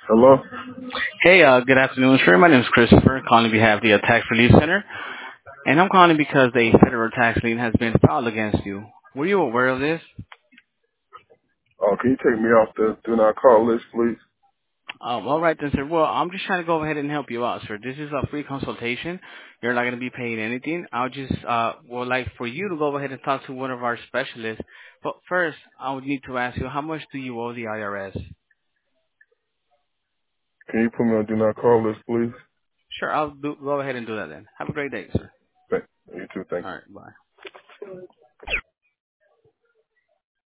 Hello? Hey, good afternoon, sir. My name is Christopher, calling on behalf of the Tax Relief Center, and I'm calling because a federal tax lien has been filed against you. Were you aware of this? Oh, can you take me off the do not call list, please? All right then, sir. Well, I'm just trying to go ahead and help you out, sir. This is a free consultation. You're not going to be paying anything. I'll just, would like for you to go ahead and talk to one of our specialists. But first, I would need to ask you, how much do you owe the IRS? Can you put me on do not call list, please? Sure, go ahead and do that then. Have a great day, sir. Thank you too. Thank All you. right, bye.